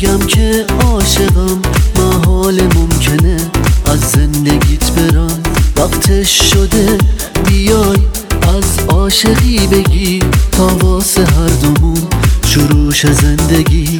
بگم که عاشقم، محال ممکنه از زندگیت برم. وقتش شده بیای از عاشقی بگی تا واسه هر دومون شروعش زندگی.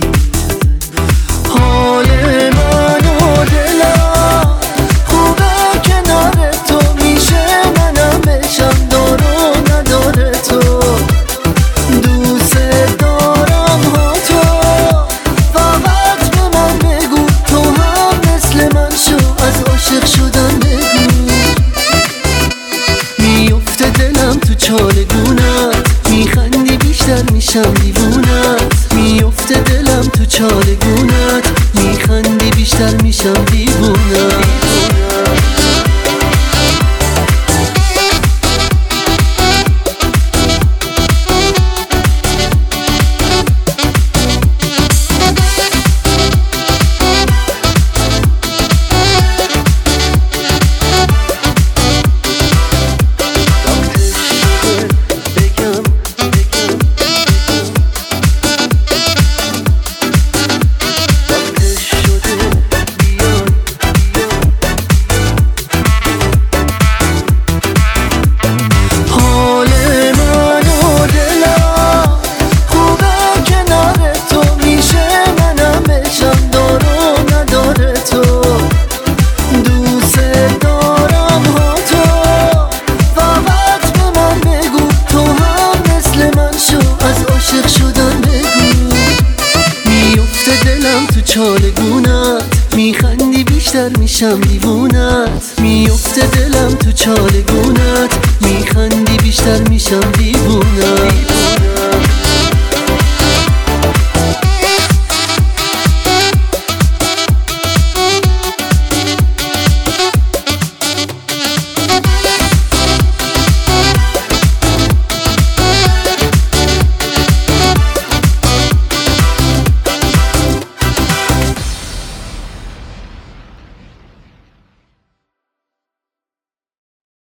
حال من و دلم خوبه کنار تو، میشه منم بشم دار و نداره تو. دوست دارم ها تو، فقط به من بگو تو هم مثل من شو، از عاشق شدن بگو. میفته دلم تو چالگونت، میخندی بیشتر میشم دیوونت. میفته دلم تو چالگونت، میخندی بیشتر میشم دیوونت. چالگونت میخندی بیشتر میشم دیوونت. میفته دلم تو چالگونت، میخندی بیشتر میشم دیوونت.